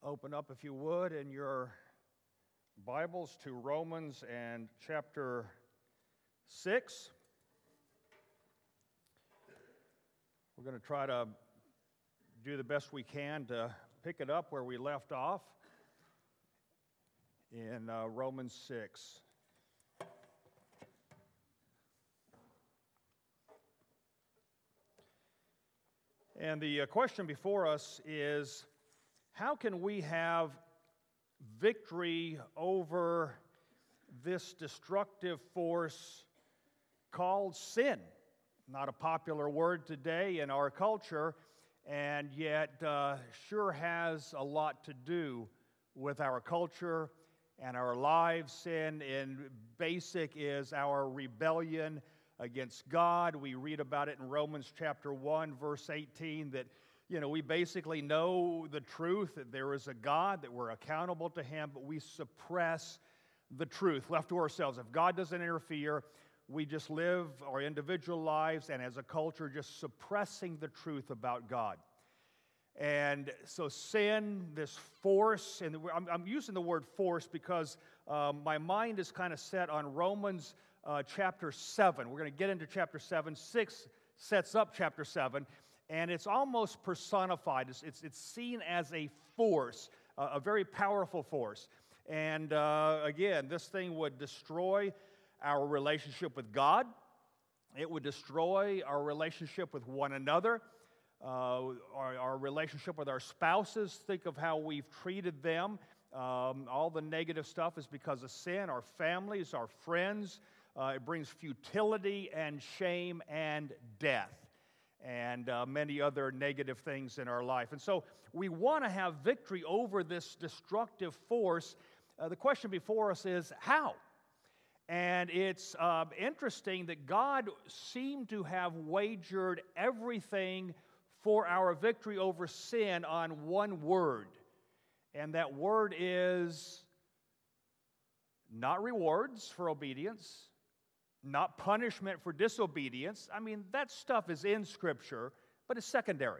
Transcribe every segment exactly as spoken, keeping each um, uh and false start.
Open up, if you would, in your Bibles to Romans and chapter six. We're going to try to do the best we can to pick it up where we left off in uh, Romans six. And the uh, question before us is, how can we have victory over this destructive force called sin? Not a popular word today in our culture, and yet uh, sure has a lot to do with our culture and our lives. Sin, in basic, is our rebellion against God. We read about it in Romans chapter one, verse eighteen, that, you know, we basically know the truth, that there is a God, that we're accountable to Him, but we suppress the truth, left to ourselves. If God doesn't interfere, we just live our individual lives, and as a culture, just suppressing the truth about God. And so sin, this force, and I'm, I'm using the word force because um, my mind is kind of set on Romans uh, chapter seven. We're going to get into chapter seven. six sets up chapter seven, and it's almost personified. It's, it's, it's seen as a force, uh, a very powerful force. And uh, again, this thing would destroy our relationship with God. It would destroy our relationship with one another, uh, our, our relationship with our spouses. Think of how we've treated them. Um, all the negative stuff is because of sin. Our families, our friends. Uh, it brings futility and shame and death and uh, many other negative things in our life. And so we want to have victory over this destructive force. Uh, the question before us is, how? And it's uh, interesting that God seemed to have wagered everything for our victory over sin on one word. And that word is not rewards for obedience, not punishment for disobedience. I mean, that stuff is in Scripture, but it's secondary.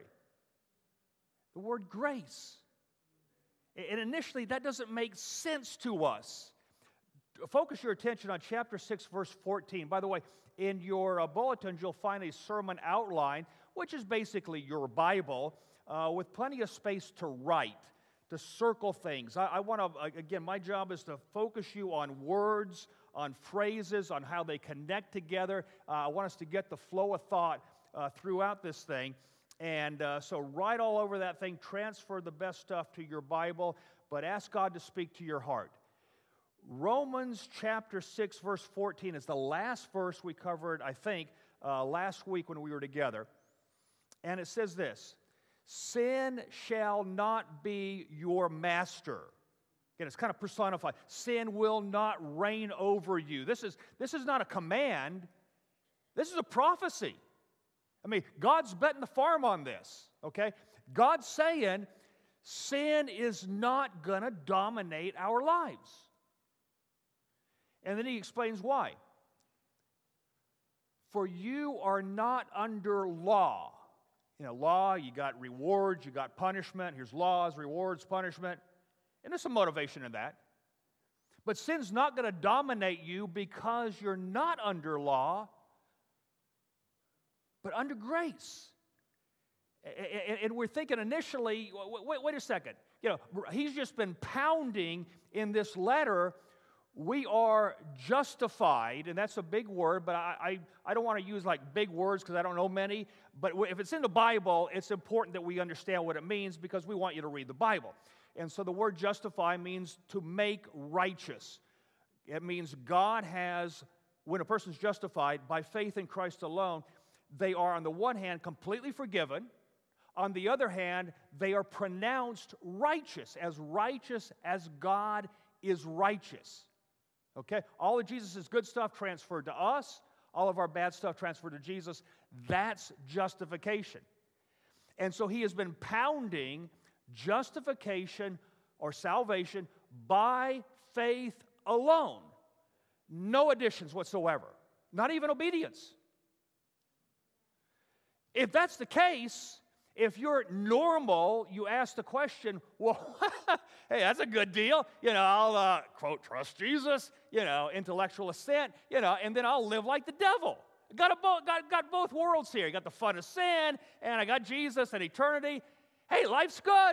The word grace. And initially, that doesn't make sense to us. Focus your attention on chapter six, verse fourteen. By the way, in your uh, bulletins, you'll find a sermon outline, which is basically your Bible, uh, with plenty of space to write, to circle things. I, I want to, again, my job is to focus you on words, on phrases, on how they connect together. Uh, I want us to get the flow of thought uh, throughout this thing. And uh, so write all over that thing, transfer the best stuff to your Bible, but ask God to speak to your heart. Romans chapter six, verse fourteen is the last verse we covered, I think, uh, last week when we were together. And it says this: sin shall not be your master. Again, it's kind of personified. Sin will not reign over you. This is, this is not a command. This is a prophecy. I mean, God's betting the farm on this, okay? God's saying sin is not going to dominate our lives. And then he explains why. For you are not under law. You know, law, you got rewards, you got punishment. Here's laws, rewards, punishment. And there's some motivation in that. But sin's not going to dominate you because you're not under law, but under grace. And we're thinking initially, wait, wait a second. You know, he's just been pounding in this letter, we are justified, and that's a big word, but I, I, I don't want to use like big words because I don't know many. But if it's in the Bible, it's important that we understand what it means because we want you to read the Bible. And so the word justify means to make righteous. It means God has, when a person's justified by faith in Christ alone, they are on the one hand completely forgiven. On the other hand, they are pronounced righteous, as righteous as God is righteous. Okay? All of Jesus' good stuff transferred to us. All of our bad stuff transferred to Jesus. That's justification. And so he has been pounding justification or salvation by faith alone. No additions whatsoever. Not even obedience. If that's the case, If you're normal, you ask the question, well, hey, that's a good deal. You know, I'll, uh, quote, trust Jesus, you know, intellectual assent, you know, and then I'll live like the devil. Got, a bo- got, got both worlds here. You got the fun of sin, and I got Jesus and eternity. Hey, life's good.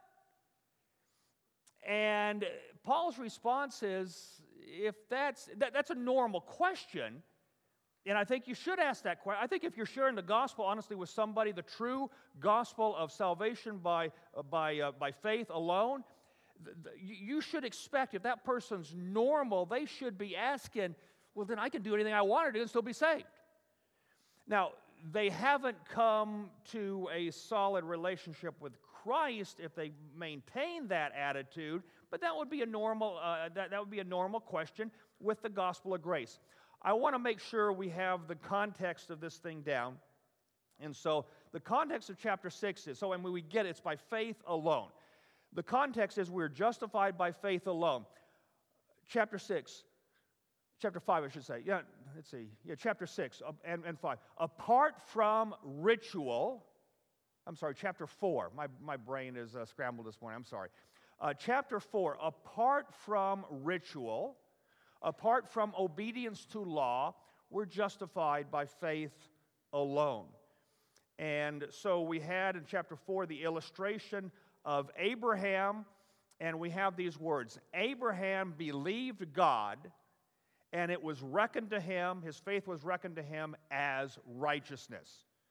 And Paul's response is, if that's, that, that's a normal question, and I think you should ask that question. I think if you're sharing the gospel honestly with somebody, the true gospel of salvation by, uh, by, uh, by faith alone, th- th- you should expect if that person's normal, they should be asking, well, then I can do anything I want to do and still be saved. Now, they haven't come to a solid relationship with Christ if they maintain that attitude, but that would be a normal, uh, that, that would be a normal question with the gospel of grace. I want to make sure we have the context of this thing down. And so the context of chapter six is, so when we get it, it's by faith alone. The context is we're justified by faith alone. Chapter six, chapter five, I should say. Yeah, let's see. Yeah, chapter six and, and five. Apart from ritual, I'm sorry, chapter four. My, my brain is uh, scrambled this morning. I'm sorry. Uh, chapter four, apart from ritual, apart from obedience to law, we're justified by faith alone. And so we had in chapter four the illustration of Abraham, and we have these words. Abraham believed God, and it was reckoned to him, his faith was reckoned to him as righteousness.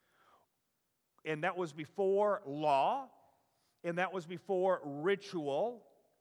And that was before law, and that was before ritual.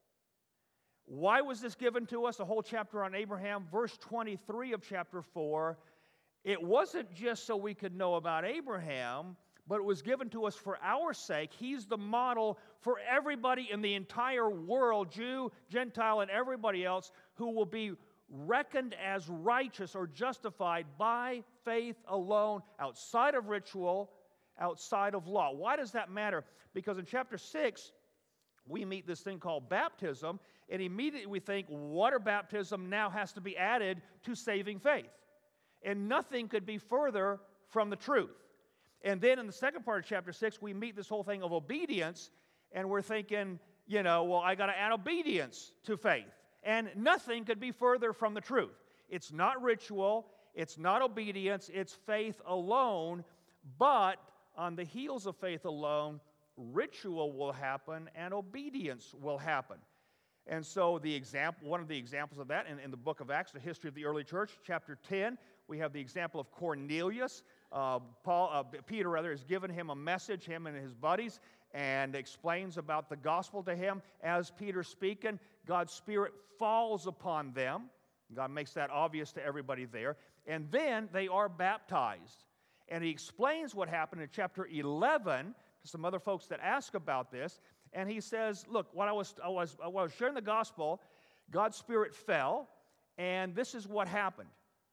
Why was this given to us? A whole chapter on Abraham. Verse twenty-three of chapter four, it wasn't just so we could know about Abraham, but it was given to us for our sake. He's the model for everybody in the entire world, Jew, Gentile, and everybody else, who will be reckoned as righteous or justified by faith alone, outside of ritual, outside of law. Why does that matter? Because in chapter six, we meet this thing called baptism, and immediately we think water baptism now has to be added to saving faith. And nothing could be further from the truth. And then in the second part of chapter six, we meet this whole thing of obedience, and we're thinking, you know, well, I got to add obedience to faith. And nothing could be further from the truth. It's not ritual, it's not obedience, it's faith alone, but on the heels of faith alone, ritual will happen and obedience will happen. And so the example, one of the examples of that in, in the book of Acts, the history of the early church, chapter ten, we have the example of Cornelius. Uh, Paul, uh, Peter rather, has given him a message, him and his buddies, and explains about the gospel to him. As Peter's speaking, God's Spirit falls upon them. God makes that obvious to everybody there. And then they are baptized. And he explains what happened in chapter eleven to some other folks that ask about this. And he says, look, when I was, I was, I was sharing the gospel, God's Spirit fell, and this is what happened.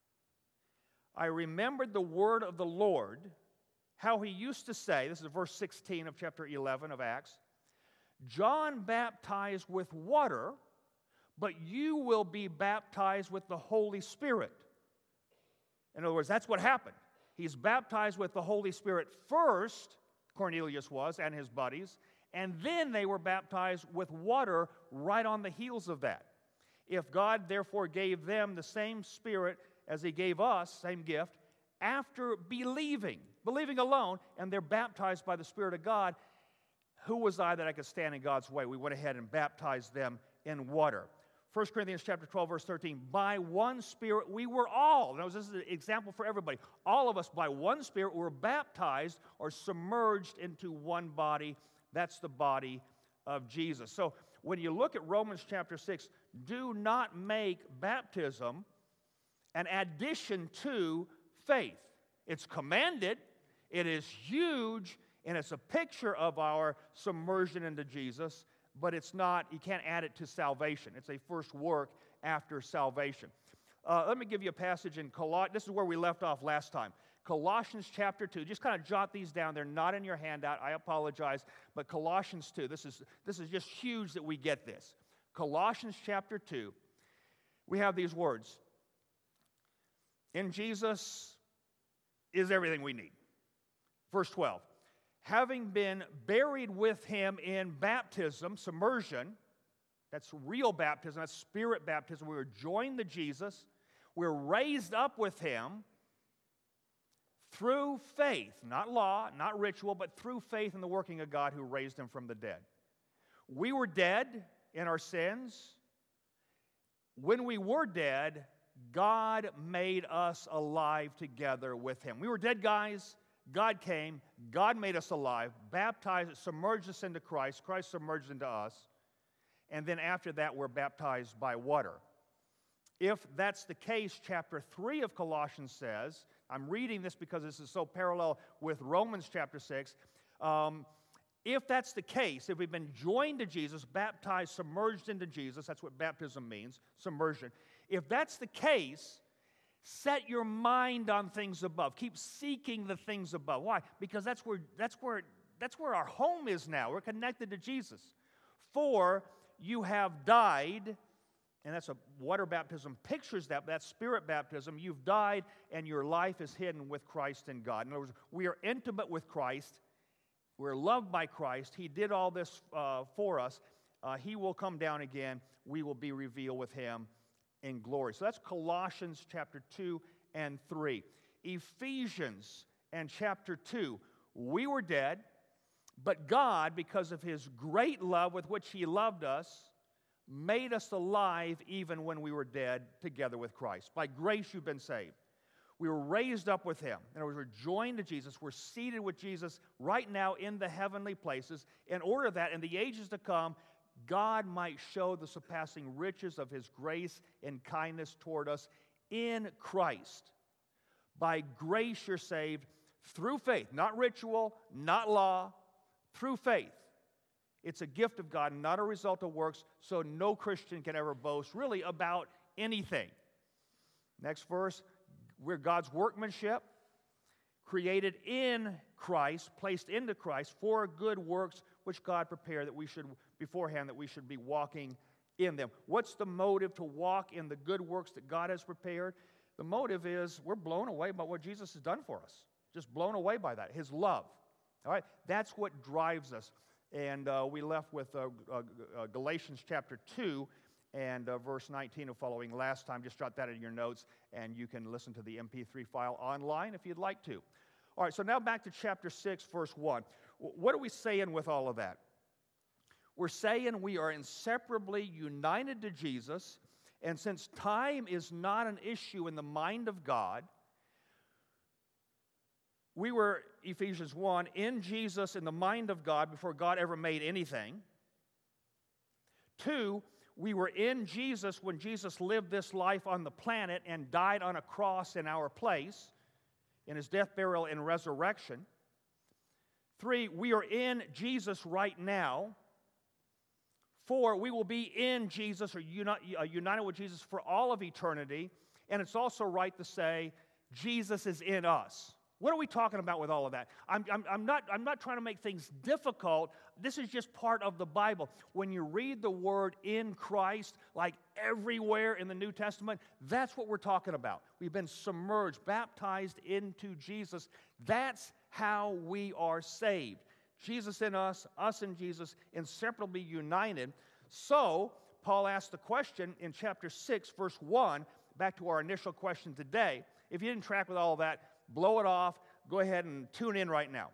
I remembered the word of the Lord, how he used to say, this is verse sixteen of chapter eleven of Acts, John baptized with water, but you will be baptized with the Holy Spirit. In other words, that's what happened. He's baptized with the Holy Spirit first, Cornelius was, and his buddies, and then they were baptized with water right on the heels of that. If God therefore gave them the same Spirit as he gave us, same gift, after believing, believing alone, and they're baptized by the Spirit of God, who was I that I could stand in God's way? We went ahead and baptized them in water. First Corinthians chapter twelve, verse thirteen, by one Spirit we were all, now this is an example for everybody, all of us by one Spirit were baptized or submerged into one body. That's the body of Jesus. So when you look at Romans chapter six, do not make baptism an addition to faith. It's commanded, it is huge, and it's a picture of our submersion into Jesus, but it's not, you can't add it to salvation. It's a first work after salvation. Uh, let me give you a passage in Colossians. This is where we left off last time. Colossians chapter two. Just kind of jot these down. They're not in your handout. I apologize. But Colossians two. This is, this is just huge that we get this. Colossians chapter two. We have these words. In Jesus is everything we need. Verse twelve. having been buried with him in baptism, submersion, that's real baptism, that's spirit baptism. We were joined to Jesus. We're raised up with him through faith, not law, not ritual, but through faith in the working of God who raised him from the dead. We were dead in our sins. When we were dead, God made us alive together with him. We were dead guys. God came. God made us alive, baptized, submerged us into Christ. Christ submerged into us. And then after that, we're baptized by water. If that's the case, chapter three of Colossians says, I'm reading this because this is so parallel with Romans chapter six. Um, if that's the case, if we've been joined to Jesus, baptized, submerged into Jesus, that's what baptism means, submersion. If that's the case, set your mind on things above. Keep seeking the things above. Why? Because that's where, that's where, that's where our home is now. We're connected to Jesus. For you have died, and that's a water baptism pictures that, but that's spirit baptism. You've died, and your life is hidden with Christ in God. In other words, we are intimate with Christ. We're loved by Christ. He did all this uh, for us. Uh, he will come down again. We will be revealed with him in glory. So that's Colossians chapter two and three. Ephesians and chapter two. We were dead, but God, because of his great love with which he loved us, made us alive even when we were dead together with Christ. By grace you've been saved. We were raised up with him. In other words, we're joined to Jesus. We're seated with Jesus right now in the heavenly places in order that in the ages to come, God might show the surpassing riches of his grace and kindness toward us in Christ. By grace you're saved through faith, not ritual, not law, through faith. It's a gift of God, not a result of works, so no Christian can ever boast really about anything. Next verse, we're God's workmanship, created in Christ, placed into Christ for good works which God prepared that we should beforehand that we should be walking in them. What's the motive to walk in the good works that God has prepared? The motive is we're blown away by what Jesus has done for us. Just blown away by that, his love. All right, that's what drives us. And uh, we left with uh, uh, uh, Galatians chapter two and uh, verse nineteen and following last time. Just jot that in your notes, and you can listen to the M P three file online if you'd like to. All right, so now back to chapter six, verse one. What are we saying with all of that? We're saying we are inseparably united to Jesus, and since time is not an issue in the mind of God, we were, Ephesians one, in Jesus in the mind of God before God ever made anything. Two, we were in Jesus when Jesus lived this life on the planet and died on a cross in our place, in his death, burial, and resurrection. Three, we are in Jesus right now. Four, we will be in Jesus or uni- uh, united with Jesus for all of eternity. And it's also right to say Jesus is in us. What are we talking about with all of that? I'm, I'm, I'm, not, I'm not trying to make things difficult. This is just part of the Bible. When you read the word in Christ, like everywhere in the New Testament, that's what we're talking about. We've been submerged, baptized into Jesus. That's how we are saved. Jesus in us, us in Jesus, inseparably united. So, Paul asked the question in chapter six, verse one, back to our initial question today. If you didn't track with all of that, blow it off. Go ahead and tune in right now.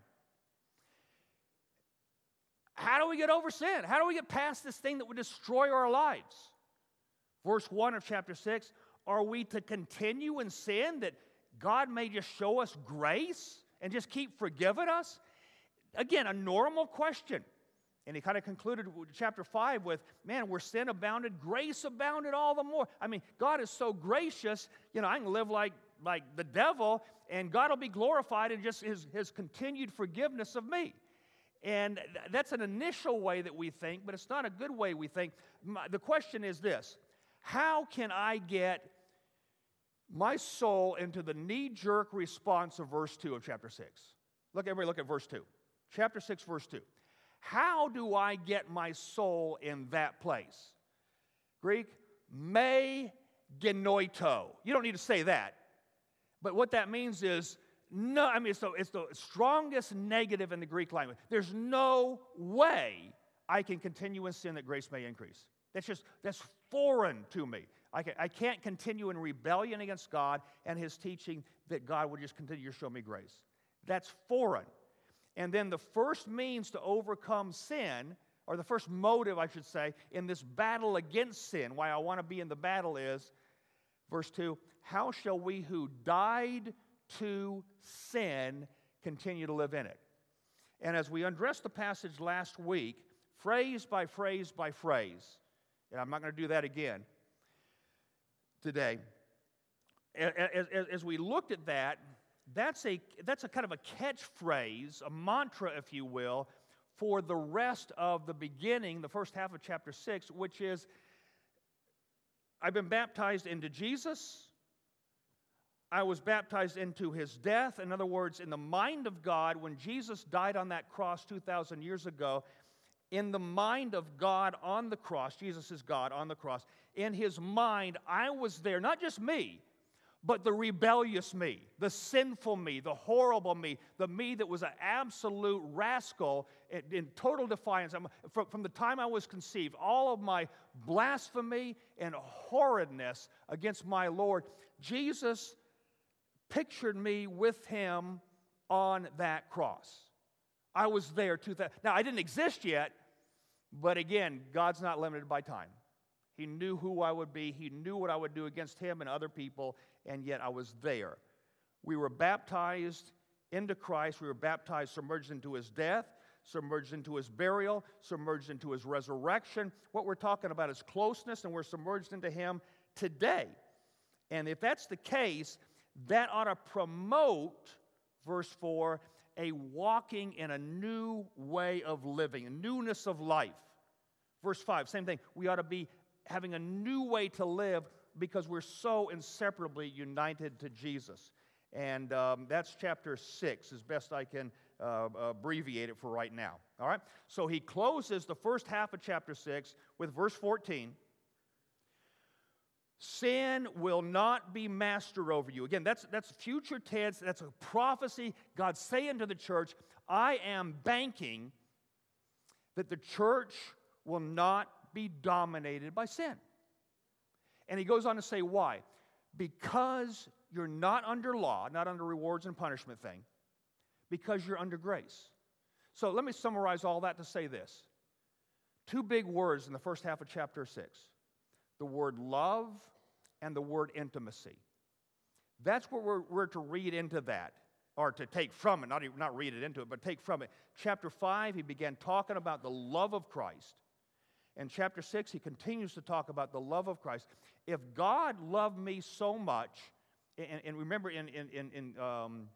How do we get over sin? How do we get past this thing that would destroy our lives? Verse one of chapter six, are we to continue in sin that God may just show us grace and just keep forgiving us? Again, a normal question. And he kind of concluded chapter five with, man, where sin abounded, grace abounded all the more. I mean, God is so gracious, you know, I can live like, like the devil, and God will be glorified in just his, his continued forgiveness of me. And that's an initial way that we think, but it's not a good way we think. My, the question is this: how can I get my soul into the knee-jerk response of verse two of chapter six? Look, everybody look at verse two. Chapter six, verse two. How do I get my soul in that place? Greek, me genoito. You don't need to say that. But what that means is no, I mean, it's the, it's the strongest negative in the Greek language. There's no way I can continue in sin that grace may increase. That's just, that's foreign to me. I, can, I can't continue in rebellion against God and His teaching that God would just continue to show me grace. That's foreign. And then the first means to overcome sin, or the first motive, I should say, in this battle against sin, why I want to be in the battle is, verse two, how shall we who died to sin continue to live in it? And as we undressed the passage last week, phrase by phrase by phrase, and I'm not going to do that again today, as, as, as we looked at that, that's a, that's a kind of a catchphrase, a mantra, if you will, for the rest of the beginning, the first half of chapter six, which is, I've been baptized into Jesus. I was baptized into His death. In other words, in the mind of God, when Jesus died on that cross two thousand years ago, in the mind of God on the cross, Jesus is God on the cross, in His mind, I was there, not just me, but the rebellious me, the sinful me, the horrible me, the me that was an absolute rascal in, in total defiance. From, from the time I was conceived, all of my blasphemy and horridness against my Lord, Jesus pictured me with Him on that cross. I was there. two thousand Now, I didn't exist yet, but again, God's not limited by time. He knew who I would be. He knew what I would do against Him and other people, and yet I was there. We were baptized into Christ. We were baptized, submerged into His death, submerged into His burial, submerged into His resurrection. What we're talking about is closeness, and we're submerged into Him today. And if that's the case, that ought to promote, verse four, a walking in a new way of living, a newness of life. Verse five, same thing. We ought to be having a new way to live because we're so inseparably united to Jesus. And um, that's chapter six, as best I can uh, abbreviate it for right now. All right? So he closes the first half of chapter six with verse fourteen. Sin will not be master over you. Again, that's, that's future tense. That's a prophecy. God's saying to the church, I am banking that the church will not be dominated by sin. And he goes on to say why. Because you're not under law, not under rewards and punishment thing, because you're under grace. So let me summarize all that to say this. Two big words in the first half of chapter six. The word love and the word intimacy. That's what we're, we're to read into that, or to take from it, not, even, not read it into it, but take from it. Chapter five, he began talking about the love of Christ. In chapter six, he continues to talk about the love of Christ. If God loved me so much, and, and remember in, in, in, in um,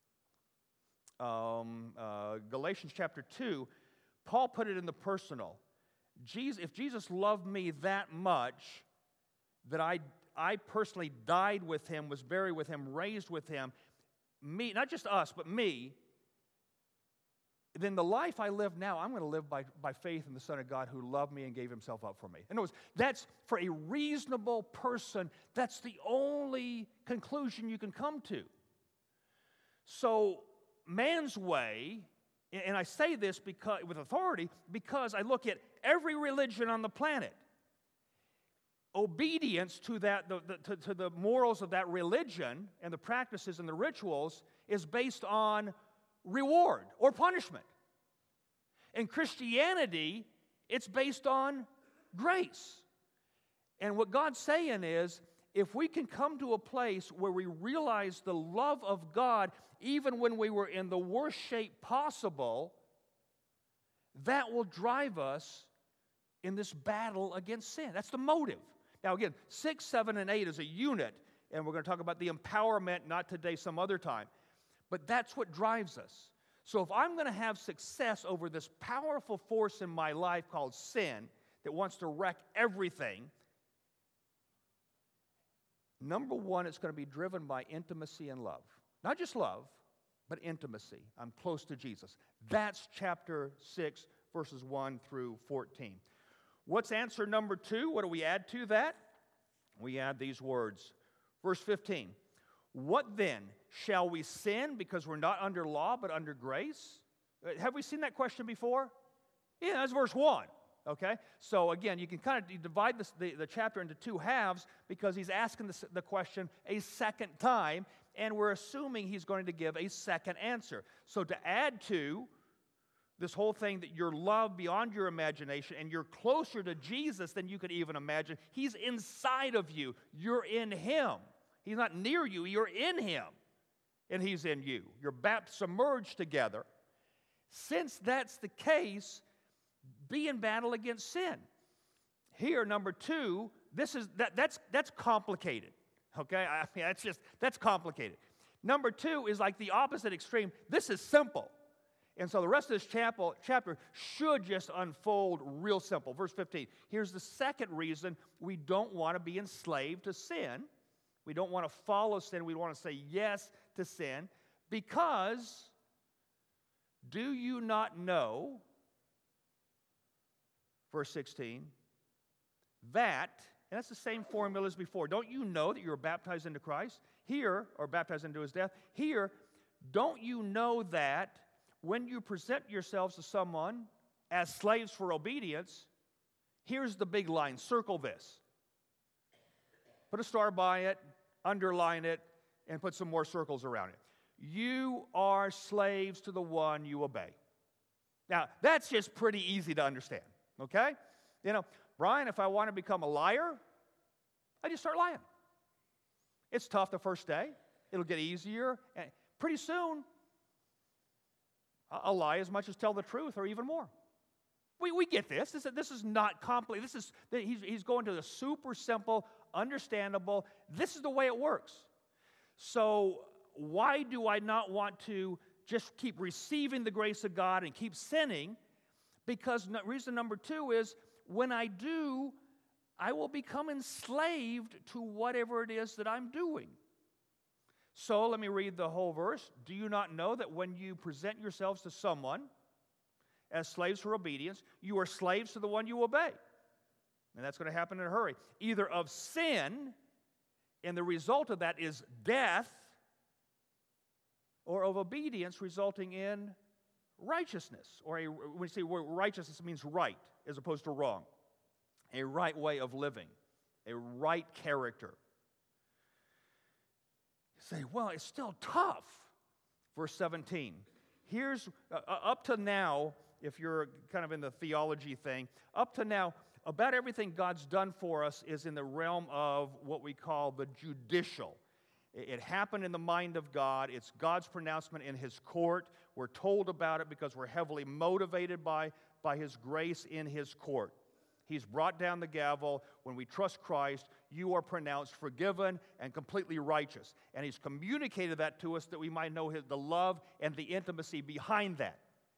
um, uh, Galatians chapter two, Paul put it in the personal. Jesus, if Jesus loved me that much, that I, I personally died with Him, was buried with Him, raised with Him, me, not just us, but me, then the life I live now, I'm going to live by, by faith in the Son of God who loved me and gave Himself up for me. In other words, that's for a reasonable person, that's the only conclusion you can come to. So, man's way, and I say this because, with authority, because I look at every religion on the planet. Obedience to, that, the, the, to, to the morals of that religion and the practices and the rituals is based on reward or punishment. In Christianity, it's based on grace. And what God's saying is, if we can come to a place where we realize the love of God, even when we were in the worst shape possible, that will drive us in this battle against sin. That's the motive. Now again, six, seven, and eight is a unit, and we're going to talk about the empowerment, not today, some other time. But that's what drives us. So if I'm going to have success over this powerful force in my life called sin that wants to wreck everything, number one, it's going to be driven by intimacy and love. Not just love, but intimacy. I'm close to Jesus. That's chapter six, verses one through fourteen. What's answer number two? What do we add to that? We add these words. Verse fifteen. What then? shall we sin because we're not under law but under grace? Have we seen that question before? Yeah, that's verse one. Okay? So again, you can kind of divide this, the, the chapter into two halves because he's asking the, the question a second time, and we're assuming he's going to give a second answer. So to add to this whole thing that you're loved beyond your imagination and you're closer to Jesus than you could even imagine, he's inside of you. You're in him. He's not near you. You're in him, and he's in you. You're baptized, submerged together. Since that's the case, be in battle against sin. Here, number two, this is that, that's that's complicated. Okay, I mean that's just that's complicated. Number two is like the opposite extreme. This is simple, and so the rest of this chapel, chapter should just unfold real simple. Verse fifteen. Here's the second reason we don't want to be enslaved to sin. We don't want to follow sin. We want to say yes to sin because do you not know? Verse sixteen, that, and that's the same formula as before. Don't you know that you're baptized into Christ? Here, or baptized into his death. Here, don't you know that when you present yourselves to someone as slaves for obedience, here's the big line, circle this. Put a star by it, underline it, and put some more circles around it. You are slaves to the one you obey. Now, that's just pretty easy to understand. Okay? You know, Brian, if I want to become a liar, I just start lying. It's tough the first day. It'll get easier. And pretty soon, I'll lie as much as tell the truth or even more. We, we get this. This, this is not complicated. This is, he's, he's going to the super simple, understandable. This is the way it works. So why do I not want to just keep receiving the grace of God and keep sinning? Because no, reason number two is, when I do, I will become enslaved to whatever it is that I'm doing. So let me read the whole verse. Do you not know that when you present yourselves to someone as slaves for obedience, you are slaves to the one you obey? And that's going to happen in a hurry. Either of sin, and the result of that is death, or of obedience resulting in righteousness, or a, when you say righteousness, it means right as opposed to wrong. A right way of living, a right character. You say, well, it's still tough. Verse seventeen. Here's, uh, up to now, if you're kind of in the theology thing, up to now, about everything God's done for us is in the realm of what we call the judicial. It happened in the mind of God. It's God's pronouncement in his court. We're told about it because we're heavily motivated by, by his grace in his court. He's brought down the gavel. When we trust Christ, you are pronounced forgiven and completely righteous. And he's communicated that to us that we might know his, the love and the intimacy behind that.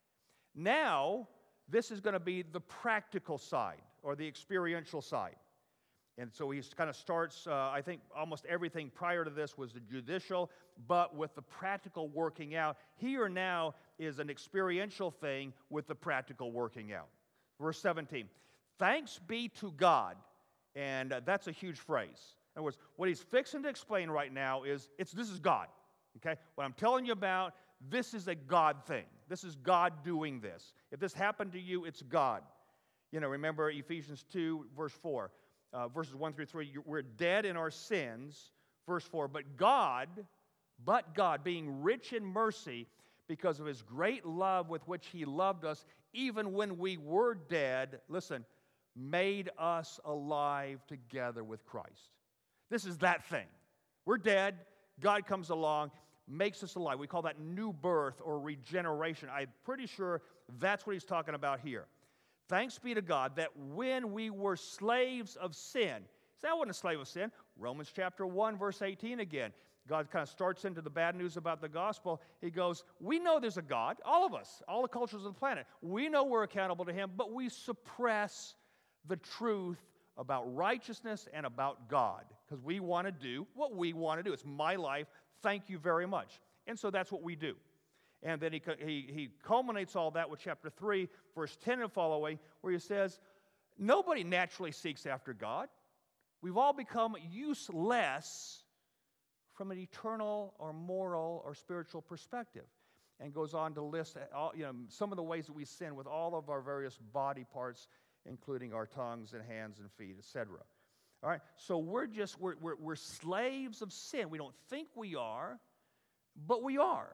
Now, this is going to be the practical side or the experiential side. And so he kind of starts, uh, I think almost everything prior to this was the judicial, but with the practical working out. Here now is an experiential thing with the practical working out. Verse seventeen, thanks be to God, and uh, that's a huge phrase. In other words, what he's fixing to explain right now is, it's this is God, okay? What I'm telling you about, this is a God thing. This is God doing this. If this happened to you, it's God. You know, remember Ephesians two, verse four. Uh, verses one through three, we're dead in our sins. Verse four, but God, but God, being rich in mercy, because of his great love with which he loved us, even when we were dead, listen, made us alive together with Christ. This is that thing. We're dead. God comes along, makes us alive. We call that new birth or regeneration. I'm pretty sure that's what he's talking about here. Thanks be to God that when we were slaves of sin, say I wasn't a slave of sin. Romans chapter one, verse eighteen again. God kind of starts into the bad news about the gospel. He goes, we know there's a God, all of us, all the cultures of the planet. We know we're accountable to him, but we suppress the truth about righteousness and about God because we want to do what we want to do. It's my life. Thank you very much. And so that's what we do. And then he, he, he culminates all that with chapter three, verse ten and following, where he says, nobody naturally seeks after God. We've all become useless from an eternal or moral or spiritual perspective. And goes on to list all, you know, some of the ways that we sin with all of our various body parts, including our tongues and hands and feet, et cetera. All right, so we're just, we're, we're, we're slaves of sin. We don't think we are, but we are.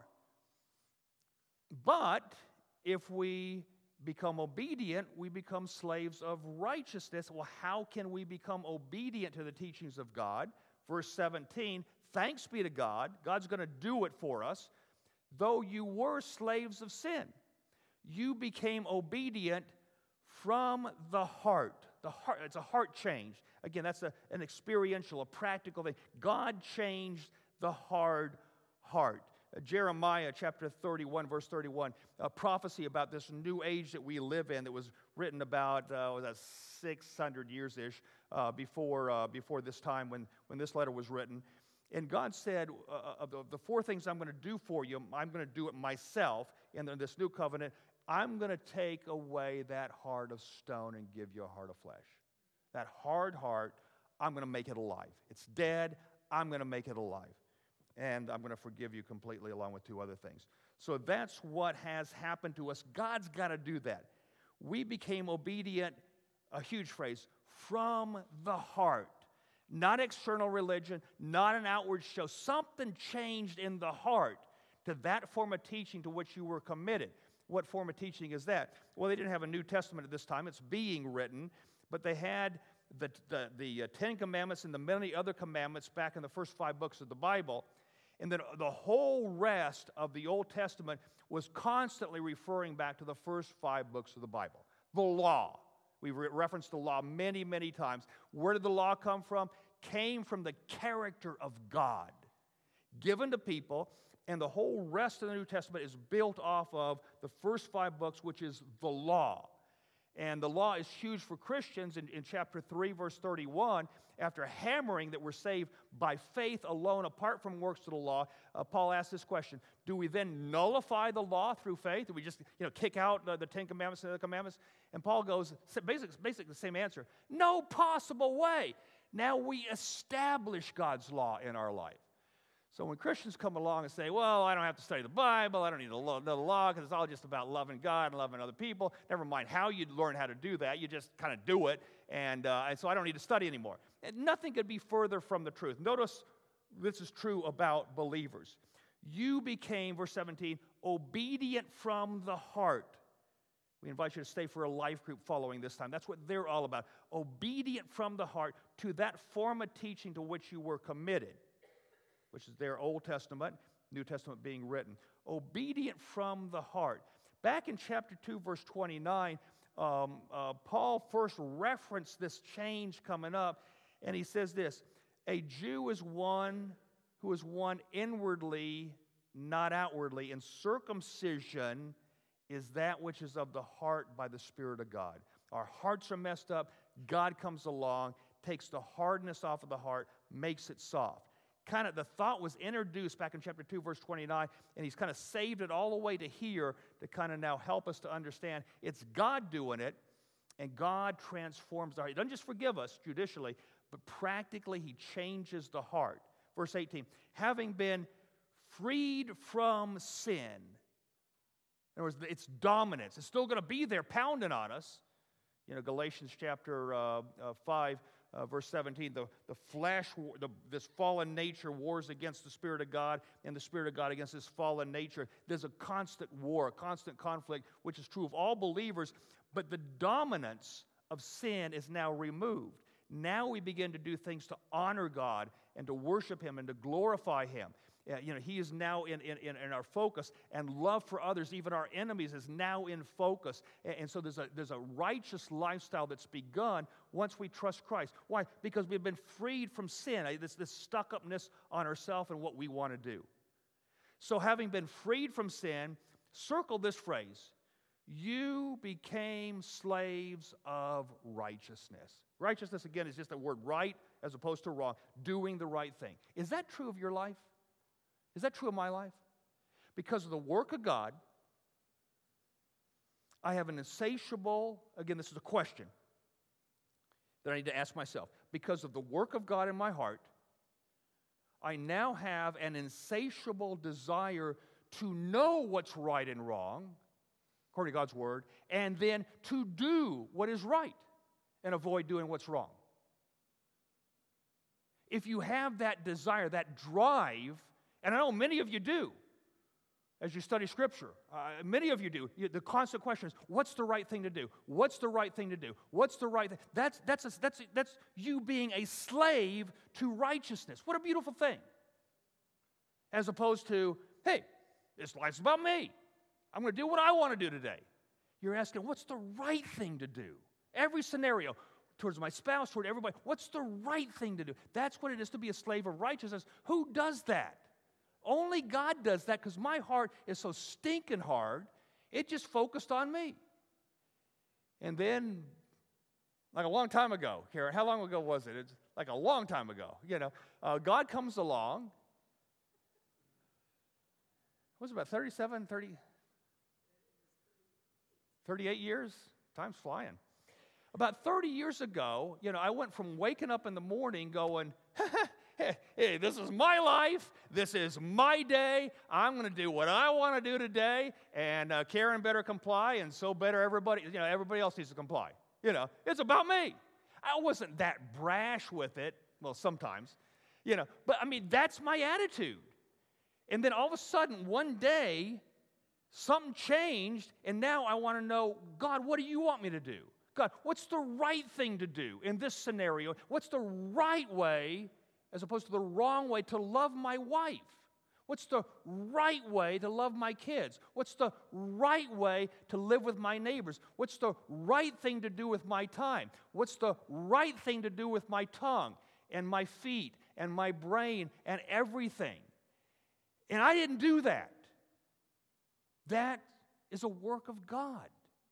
But if we become obedient, we become slaves of righteousness. Well, how can we become obedient to the teachings of God? Verse seventeen, thanks be to God. God's going to do it for us. Though you were slaves of sin, you became obedient from the heart. The heart, it's a heart change. Again, that's a, an experiential, a practical thing. God changed the hard heart. Uh, Jeremiah chapter thirty-one, verse thirty-one, a prophecy about this new age that we live in that was written about uh, was that six hundred years-ish uh, before, uh, before this time when, when this letter was written. And God said, uh, of the, the four things I'm going to do for you, I'm going to do it myself in this new covenant. I'm going to take away that heart of stone and give you a heart of flesh. That hard heart, I'm going to make it alive. It's dead. I'm going to make it alive. And I'm going to forgive you completely along with two other things. So that's what has happened to us. God's got to do that. We became obedient, a huge phrase, from the heart. Not external religion, not an outward show. Something changed in the heart to that form of teaching to which you were committed. What form of teaching is that? Well, they didn't have a New Testament at this time. It's being written. But they had the, the, the uh, Ten Commandments and the many other commandments back in the first five books of the Bible. And then the whole rest of the Old Testament was constantly referring back to the first five books of the Bible. The law. We've re- referenced the law many, many times. Where did the law come from? Came from the character of God, given to people, and the whole rest of the New Testament is built off of the first five books, which is the law. And the law is huge for Christians. In, in chapter three, verse thirty-one, after hammering that we're saved by faith alone, apart from works of the law, uh, Paul asks this question: do we then nullify the law through faith? Do we just, you know, kick out the, the Ten Commandments and the other commandments? And Paul goes, basically, basically the same answer. No possible way. Now we establish God's law in our life. So when Christians come along and say, well, I don't have to study the Bible, I don't need to know the law because it's all just about loving God and loving other people, never mind how you learn how to do that, you just kind of do it, and, uh, and so I don't need to study anymore. And nothing could be further from the truth. Notice this is true about believers. You became, verse seventeen, obedient from the heart. We invite you to stay for a life group following this time. That's what they're all about. Obedient from the heart to that form of teaching to which you were committed, which is their Old Testament, New Testament being written. Obedient from the heart. Back in chapter two, verse twenty-nine, um, uh, Paul first referenced this change coming up, and he says this: a Jew is one who is one inwardly, not outwardly, and circumcision is that which is of the heart by the Spirit of God. Our hearts are messed up. God comes along, takes the hardness off of the heart, makes it soft. Kind of the thought was introduced back in chapter two, verse twenty-nine, and he's kind of saved it all the way to here to kind of now help us to understand it's God doing it, and God transforms the heart. He doesn't just forgive us judicially, but practically he changes the heart. Verse eighteen, having been freed from sin. In other words, its dominance. It's still going to be there pounding on us. You know, Galatians chapter uh, uh, five, uh, verse seventeen, the, the flesh, the, this fallen nature wars against the Spirit of God, and the Spirit of God against this fallen nature. There's a constant war, a constant conflict, which is true of all believers, but the dominance of sin is now removed. Now we begin to do things to honor God and to worship Him and to glorify Him. Uh, you know, He is now in, in, in our focus, and love for others, even our enemies, is now in focus. And, and so there's a, there's a righteous lifestyle that's begun once we trust Christ. Why? Because we've been freed from sin, this, this stuck-upness on ourselves and what we want to do. So having been freed from sin, circle this phrase: you became slaves of righteousness. Righteousness, again, is just a word right as opposed to wrong, doing the right thing. Is that true of your life? Is that true of my life? Because of the work of God, I have an insatiable, again, this is a question that I need to ask myself. Because of the work of God in my heart, I now have an insatiable desire to know what's right and wrong, according to God's word, and then to do what is right and avoid doing what's wrong. If you have that desire, that drive, and I know many of you do, as you study Scripture, uh, many of you do, you, the constant question is, what's the right thing to do? What's the right thing to do? What's the right thing? That's, that's, a, that's, that's you being a slave to righteousness. What a beautiful thing. As opposed to, hey, this life's about me. I'm going to do what I want to do today. You're asking, what's the right thing to do? Every scenario, towards my spouse, toward everybody, what's the right thing to do? That's what it is to be a slave of righteousness. Who does that? Only God does that, because my heart is so stinking hard, it just focused on me. And then, like a long time ago, Karen, how long ago was it? It's like a long time ago. You know, uh, God comes along. What was it, about thirty-seven, thirty, thirty-eight years? Time's flying. About thirty years ago, you know, I went from waking up in the morning going, hey, this is my life. This is my day. I'm going to do what I want to do today, and uh, Karen better comply, and so better everybody, you know, everybody else needs to comply. You know, it's about me. I wasn't that brash with it. Well, sometimes, you know, but I mean, that's my attitude. And then all of a sudden, one day, something changed, and now I want to know, God, what do you want me to do? God, what's the right thing to do in this scenario? What's the right way, as opposed to the wrong way, to love my wife? What's the right way to love my kids? What's the right way to live with my neighbors? What's the right thing to do with my time? What's the right thing to do with my tongue and my feet and my brain and everything? And I didn't do that. That is a work of God.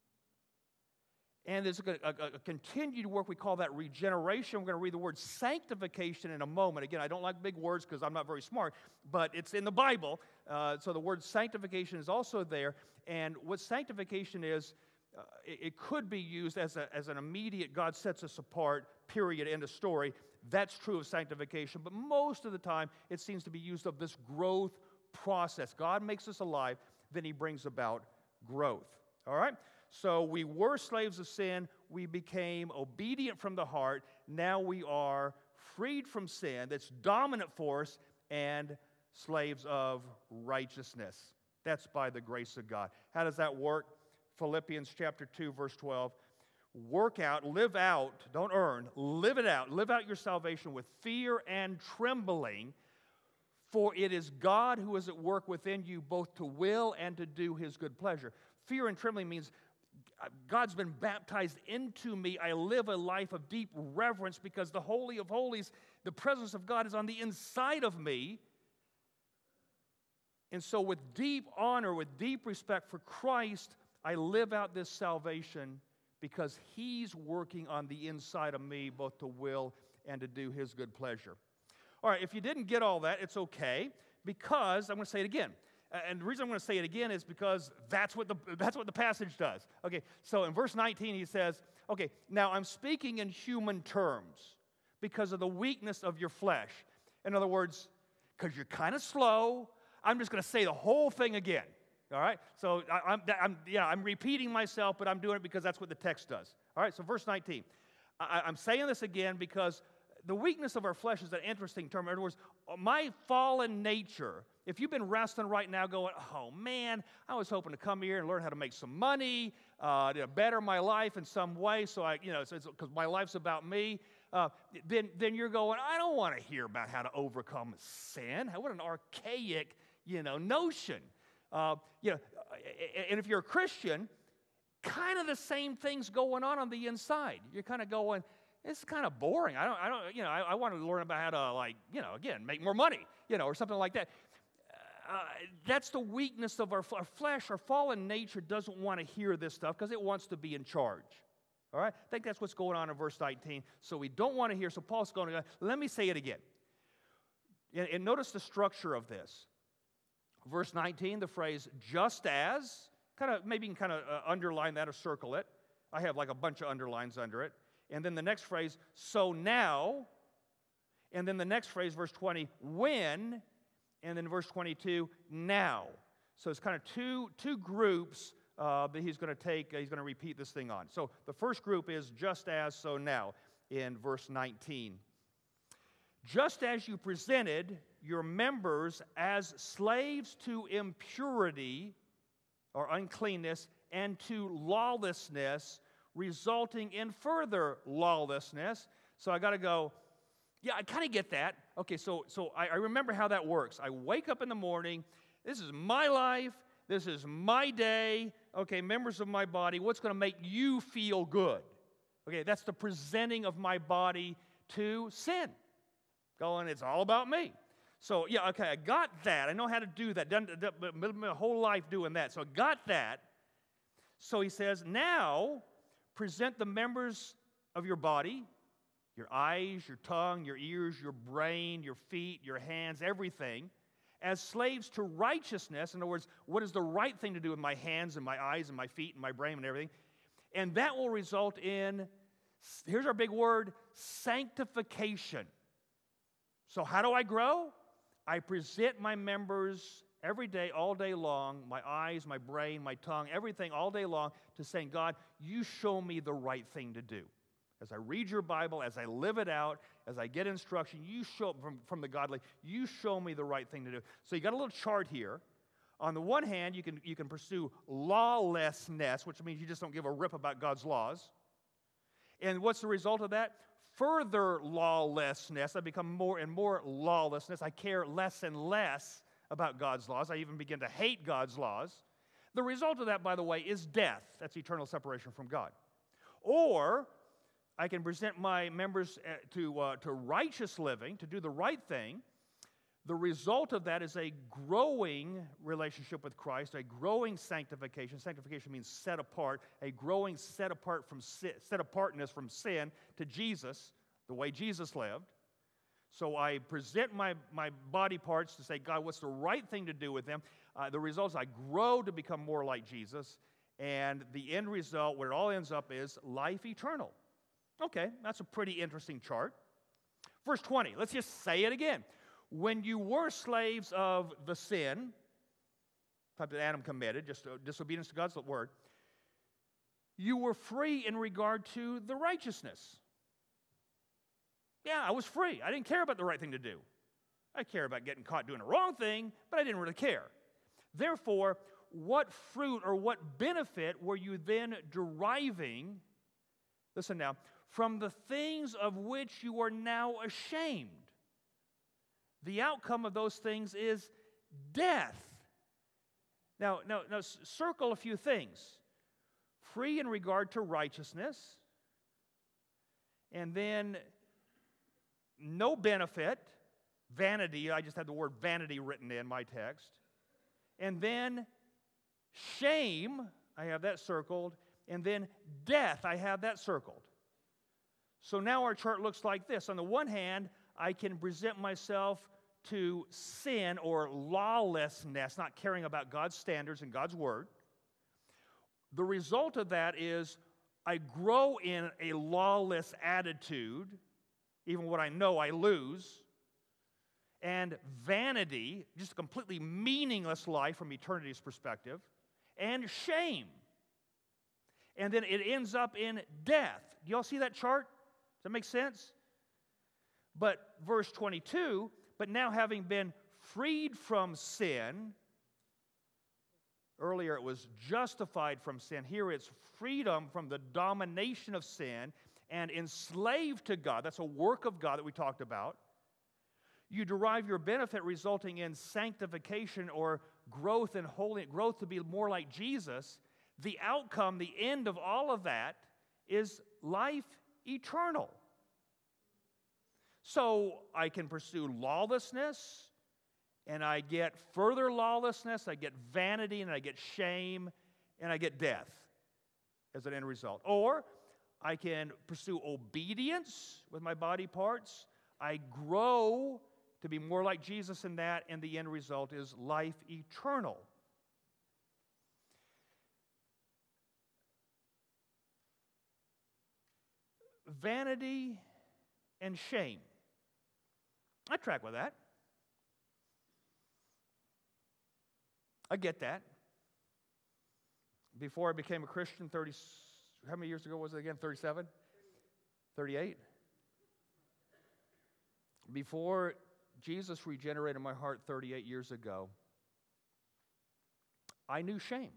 And there's a, a, a continued work, we call that regeneration. We're going to read the word sanctification in a moment. Again, I don't like big words because I'm not very smart, but it's in the Bible. Uh, so the word sanctification is also there. And what sanctification is, uh, it, it could be used as, a, as an immediate, God sets us apart, period, end of story. That's true of sanctification. But most of the time, it seems to be used of this growth process. God makes us alive, then He brings about growth. All right? So we were slaves of sin. We became obedient from the heart. Now we are freed from sin, that's dominant force, and slaves of righteousness. That's by the grace of God. How does that work? Philippians chapter two, verse twelve. Work out, live out, don't earn, live it out. Live out your salvation with fear and trembling, for it is God who is at work within you both to will and to do His good pleasure. Fear and trembling means God's been baptized into me. I live a life of deep reverence because the Holy of Holies, the presence of God, is on the inside of me. And so with deep honor, with deep respect for Christ, I live out this salvation because He's working on the inside of me both to will and to do His good pleasure. All right, if you didn't get all that, it's okay, because I'm going to say it again. And the reason I'm going to say it again is because that's what the that's what the passage does. Okay, so in verse nineteen he says, okay, now I'm speaking in human terms because of the weakness of your flesh. In other words, because you're kind of slow, I'm just going to say the whole thing again. All right, so I, I'm, I'm yeah I'm repeating myself, but I'm doing it because that's what the text does. All right, so verse nineteen, I, I'm saying this again because the weakness of our flesh is an interesting term. In other words, my fallen nature. If you've been wrestling right now going, oh, man, I was hoping to come here and learn how to make some money, uh, to better my life in some way, so I, you know, because my life's about me, uh, then, then you're going, I don't want to hear about how to overcome sin. What an archaic, you know, notion. Uh, you know, and if you're a Christian, kind of the same thing's going on on the inside. You're kind of going, it's kind of boring. I don't, I don't, you know, I, I want to learn about how to, like, you know, again, make more money, you know, or something like that. Uh, that's the weakness of our, our flesh. Our fallen nature doesn't want to hear this stuff because it wants to be in charge. All right? I think that's what's going on in verse nineteen. So we don't want to hear. So Paul's going to, let me say it again. And, and notice the structure of this. Verse nineteen, the phrase, just as, kind of, maybe you can kind of uh, underline that or circle it. I have like a bunch of underlines under it. And then the next phrase, so now. And then the next phrase, verse twenty, when, and then verse twenty-two, now. So it's kind of two, two groups uh, that he's going to take, uh, he's going to repeat this thing on. So the first group is just as, so now, in verse nineteen. Just as you presented your members as slaves to impurity or uncleanness and to lawlessness, resulting in further lawlessness. So I got to go, yeah, I kind of get that. Okay, so, so I, I remember how that works. I wake up in the morning. This is my life. This is my day. Okay, members of my body, what's going to make you feel good? Okay, that's the presenting of my body to sin. Going, it's all about me. So, yeah, okay, I got that. I know how to do that. Done, done my whole life doing that. So I got that. So he says, now present the members of your body, your eyes, your tongue, your ears, your brain, your feet, your hands, everything, as slaves to righteousness. In other words, what is the right thing to do with my hands and my eyes and my feet and my brain and everything? And that will result in, here's our big word, sanctification. So how do I grow? I present my members every day, all day long, my eyes, my brain, my tongue, everything all day long to saying, God, you show me the right thing to do. As I read your Bible, as I live it out, as I get instruction, you show from, from the godly, you show me the right thing to do. So you got a little chart here. On the one hand, you can, you can pursue lawlessness, which means you just don't give a rip about God's laws. And what's the result of that? Further lawlessness. I become more and more lawlessness. I care less and less about God's laws. I even begin to hate God's laws. The result of that, by the way, is death. That's eternal separation from God. Or I can present my members to, uh, to righteous living, to do the right thing. The result of that is a growing relationship with Christ, a growing sanctification. Sanctification means set apart, a growing set apart from sin, set apartness from sin to Jesus, the way Jesus lived. So I present my, my body parts to say, God, what's the right thing to do with them? Uh, the result is I grow to become more like Jesus, and the end result, where it all ends up, is life eternal. Okay, that's a pretty interesting chart. Verse twenty, let's just say it again. When you were slaves of the sin, type that Adam committed, just disobedience to God's word, you were free in regard to the righteousness. Yeah, I was free. I didn't care about the right thing to do. I cared about getting caught doing the wrong thing, but I didn't really care. Therefore, what fruit or what benefit were you then deriving, listen now, from the things of which you are now ashamed? The outcome of those things is death. Now, now, now circle a few things. Free in regard to righteousness, and then no benefit, vanity, I just had the word vanity written in my text, and then shame, I have that circled, and then death, I have that circled. So now our chart looks like this. On the one hand, I can present myself to sin or lawlessness, not caring about God's standards and God's word. The result of that is I grow in a lawless attitude. Even what I know, I lose. And vanity, just a completely meaningless life from eternity's perspective. And shame. And then it ends up in death. Do y'all see that chart? Does that make sense? But verse twenty-two, but now having been freed from sin, earlier it was justified from sin. Here it's freedom from the domination of sin and enslaved to God. That's a work of God that we talked about. You derive your benefit resulting in sanctification or growth in holiness, growth to be more like Jesus. The outcome, the end of all of that is life eternal. So I can pursue lawlessness, and I get further lawlessness, I get vanity, and I get shame, and I get death as an end result. Or I can pursue obedience with my body parts. I grow to be more like Jesus in that, and the end result is life eternal. Vanity and shame. I track with that. I get that. Before I became a Christian, thirty, how many years ago was it again? thirty-seven? thirty-eight? Before Jesus regenerated my heart thirty-eight years ago, I knew shame.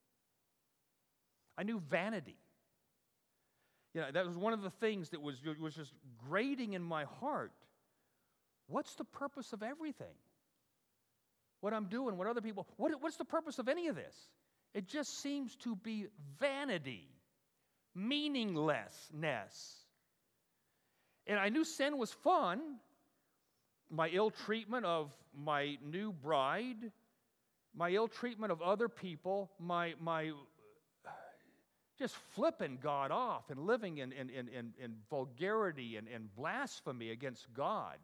I knew vanity. You know, that was one of the things that was, was just grating in my heart. What's the purpose of everything? What I'm doing, what other people, what, what's the purpose of any of this? It just seems to be vanity, meaninglessness. And I knew sin was fun. My ill treatment of my new bride, my ill treatment of other people, my, my just flipping God off and living in, in, in, in, in vulgarity and, and blasphemy against God.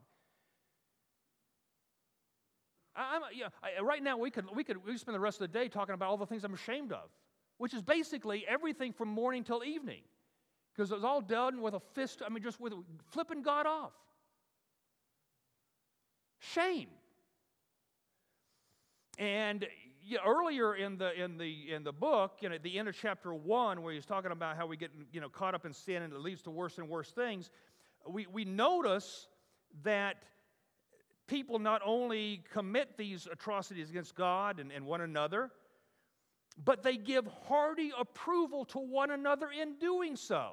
I'm, you know, I, right now, we could, we, could, we could spend the rest of the day talking about all the things I'm ashamed of, which is basically everything from morning till evening, because it was all done with a fist, I mean, just with flipping God off. Shame. And yeah, earlier in the in the in the book, you know, at the end of chapter one, where he's talking about how we get you know caught up in sin and it leads to worse and worse things, we we notice that people not only commit these atrocities against God and, and one another, but they give hearty approval to one another in doing so.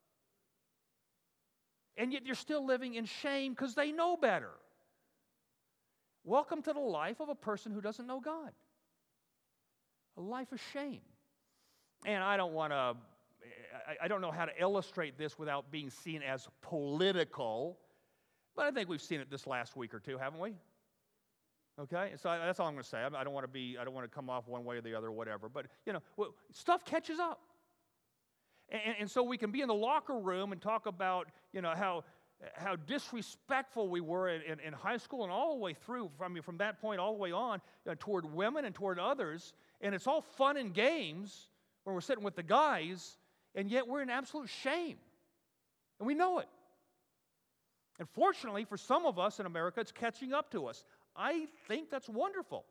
And yet they're still living in shame because they know better. Welcome to the life of a person who doesn't know God. A life of shame. And I don't want to, I, I don't know how to illustrate this without being seen as political, but I think we've seen it this last week or two, haven't we? Okay, so I, that's all I'm going to say. I, I don't want to be, I don't want to come off one way or the other or whatever. But you know, well, stuff catches up, and, and so we can be in the locker room and talk about, you know, how how disrespectful we were in, in, in high school and all the way through. I mean, from that point all the way on, you know, toward women and toward others, and it's all fun and games when we're sitting with the guys, and yet we're in absolute shame, and we know it. And fortunately, for some of us in America, it's catching up to us. I think that's wonderful.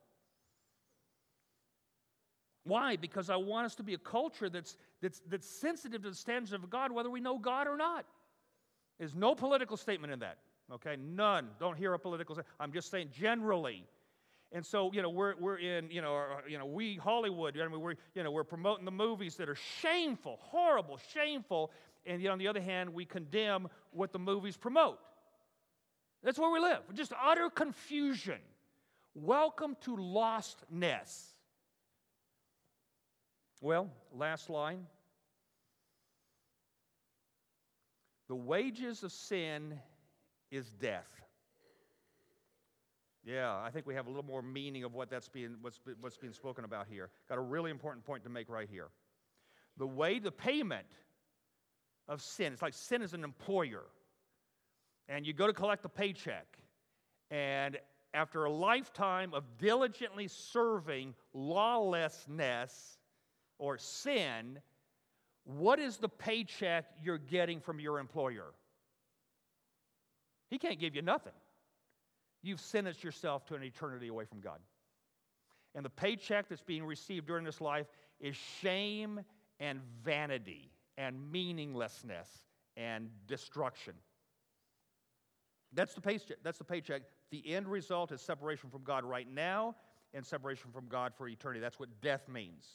Why? Because I want us to be a culture that's, that's, that's sensitive to the standards of God, whether we know God or not. There's no political statement in that, okay? None. Don't hear a political statement. I'm just saying generally. And so, you know, we're, we're in, you know, our, you know, we, Hollywood, I mean, we're, you know, we're promoting the movies that are shameful, horrible, shameful, and yet on the other hand, we condemn what the movies promote. That's where we live. Just utter confusion. Welcome to lostness. Well, last line. The wages of sin is death. Yeah, I think we have a little more meaning of what that's being, what's, what's being spoken about here. Got a really important point to make right here. The way, the payment of sin, it's like sin is an employer. And you go to collect a paycheck, and after a lifetime of diligently serving lawlessness or sin, what is the paycheck you're getting from your employer? He can't give you nothing. You've sentenced yourself to an eternity away from God. And the paycheck that's being received during this life is shame and vanity and meaninglessness and destruction. That's the paycheck. That's the paycheck. The end result is separation from God right now and separation from God for eternity. That's what death means.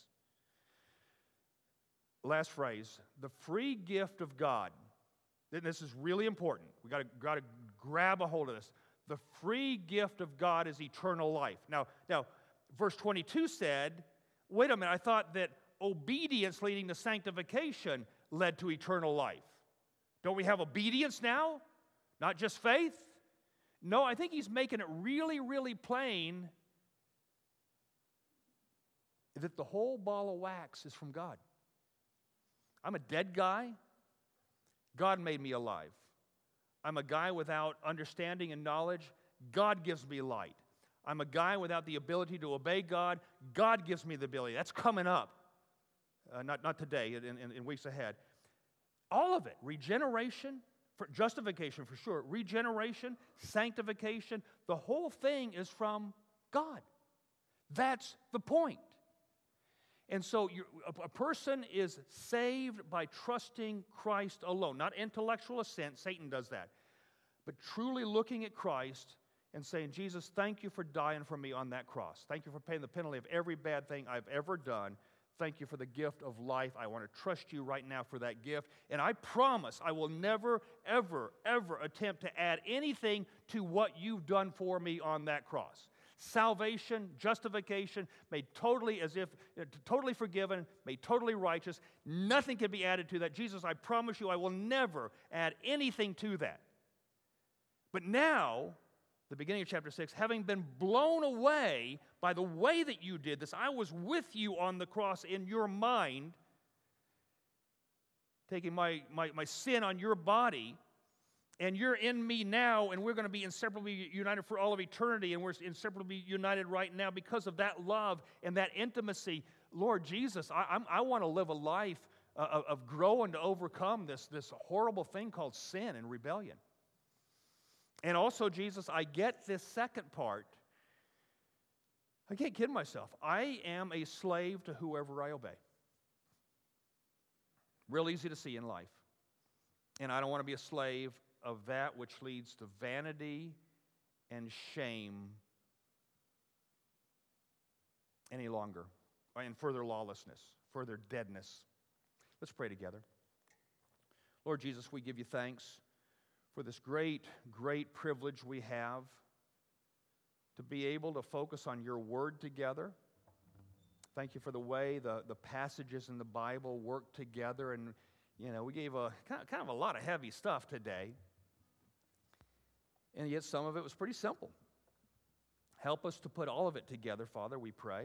Last phrase, the free gift of God. This is really important. We've got to, got to grab a hold of this. The free gift of God is eternal life. Now, now, verse twenty-two said, wait a minute, I thought that obedience leading to sanctification led to eternal life. Don't we have obedience now? Not just faith? No, I think he's making it really, really plain that the whole ball of wax is from God. I'm a dead guy. God made me alive. I'm a guy without understanding and knowledge. God gives me light. I'm a guy without the ability to obey God. God gives me the ability. That's coming up. Uh, not, not today, in, in, in weeks ahead. All of it, regeneration, For justification, for sure. Regeneration, sanctification, the whole thing is from God. That's the point. And so you're, a, a person is saved by trusting Christ alone. Not intellectual assent, Satan does that. But truly looking at Christ and saying, Jesus, thank you for dying for me on that cross. Thank you for paying the penalty of every bad thing I've ever done. Thank you for the gift of life. I want to trust you right now for that gift. And I promise I will never, ever, ever attempt to add anything to what you've done for me on that cross. Salvation, justification, made totally as if, totally forgiven, made totally righteous. Nothing can be added to that. Jesus, I promise you I will never add anything to that. But now, the beginning of chapter six, having been blown away by the way that you did this, I was with you on the cross in your mind, taking my, my, my sin on your body, and you're in me now, and we're going to be inseparably united for all of eternity, and we're inseparably united right now because of that love and that intimacy. Lord Jesus, I, I'm, I want to live a life uh, of, of growing to overcome this, this horrible thing called sin and rebellion. And also, Jesus, I get this second part. I can't kid myself. I am a slave to whoever I obey. Real easy to see in life. And I don't want to be a slave of that which leads to vanity and shame any longer, and further lawlessness, further deadness. Let's pray together. Lord Jesus, we give you thanks for this great, great privilege we have to be able to focus on your word together. Thank you for the way the, the passages in the Bible work together. And, you know, we gave a kind of, kind of a lot of heavy stuff today. And yet some of it was pretty simple. Help us to put all of it together, Father, we pray.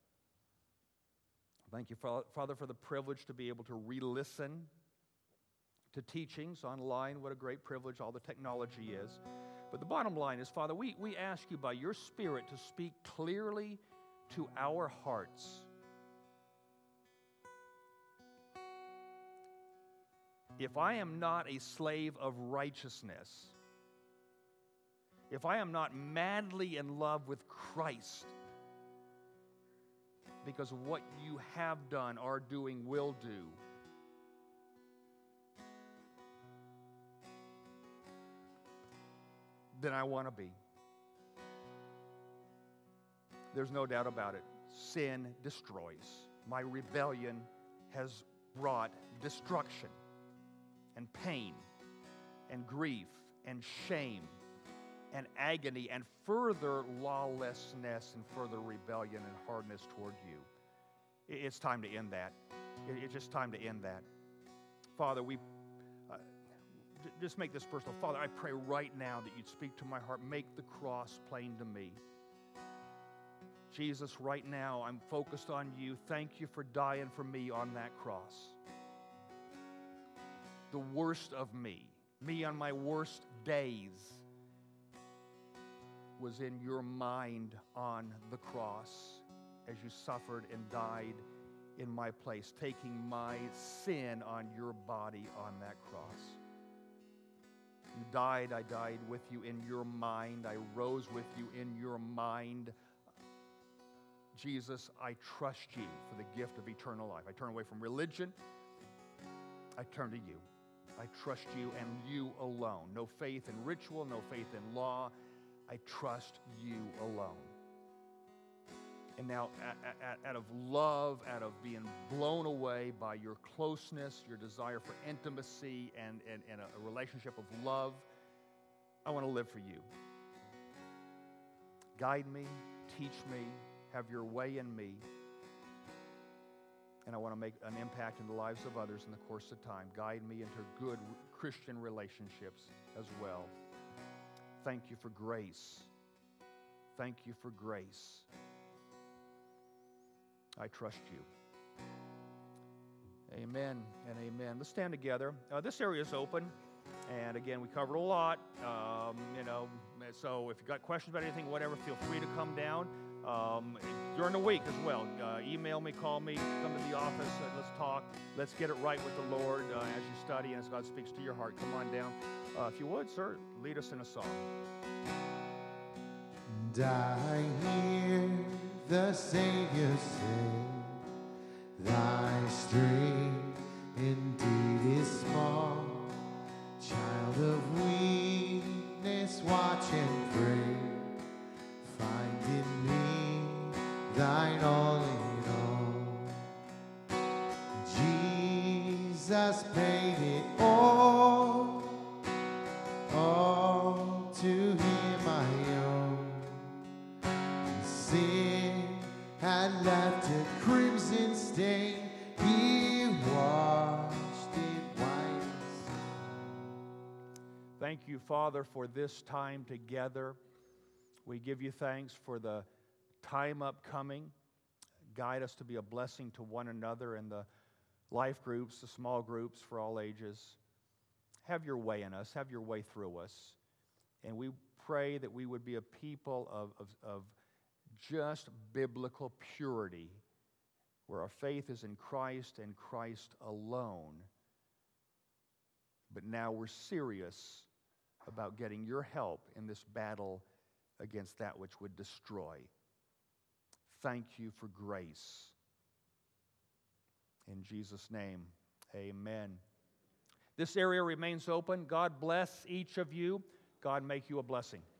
Thank you, Father, for the privilege to be able to re-listen to teachings online. What a great privilege all the technology is. But the bottom line is, Father, we, we ask you by your Spirit to speak clearly to our hearts. If I am not a slave of righteousness, if I am not madly in love with Christ because of what you have done, are doing, will do, then I want to be. There's no doubt about it. Sin destroys. My rebellion has brought destruction and pain and grief and shame and agony and further lawlessness and further rebellion and hardness toward you. It's time to end that. It's just time to end that. Father, we uh, just make this personal. Father, I pray right now that you'd speak to my heart. Make the cross plain to me. Jesus, right now, I'm focused on you. Thank you for dying for me on that cross. The worst of me, me on my worst days, was in your mind on the cross as you suffered and died in my place, taking my sin on your body on that cross. You died, I died with you in your mind. I rose with you in your mind. Jesus, I trust you for the gift of eternal life. I turn away from religion. I turn to you. I trust you and you alone. No faith in ritual, no faith in law. I trust you alone. And now, out of love, out of being blown away by your closeness, your desire for intimacy and, and, and a relationship of love, I want to live for you. Guide me, teach me, have your way in me. And I want to make an impact in the lives of others in the course of time. Guide me into good Christian relationships as well. Thank you for grace. Thank you for grace. I trust you. Amen and amen. Let's stand together. Uh, this area is open. And again, we covered a lot. Um, you know, so if you've got questions about anything, whatever, feel free to come down. Um, during the week as well. Uh, email me, call me, come to the office, uh, let's talk. Let's get it right with the Lord uh, as you study and as God speaks to your heart. Come on down. Uh, if you would, sir, lead us in a song. And I hear the Savior say, thy strength indeed is small. Child of weakness, watch and pray. Find in me thine all in all. Jesus paid it all, all to him I owe. Sin had left a crimson stain, he washed it white as snow. Thank you, Father, for this time together. We give you thanks for the time upcoming. Guide us to be a blessing to one another in the life groups, the small groups for all ages. Have your way in us. Have your way through us. And we pray that we would be a people of, of, of just biblical purity, where our faith is in Christ and Christ alone. But now we're serious about getting your help in this battle against that which would destroy. Thank you for grace. In Jesus' name, amen. This area remains open. God bless each of you. God make you a blessing.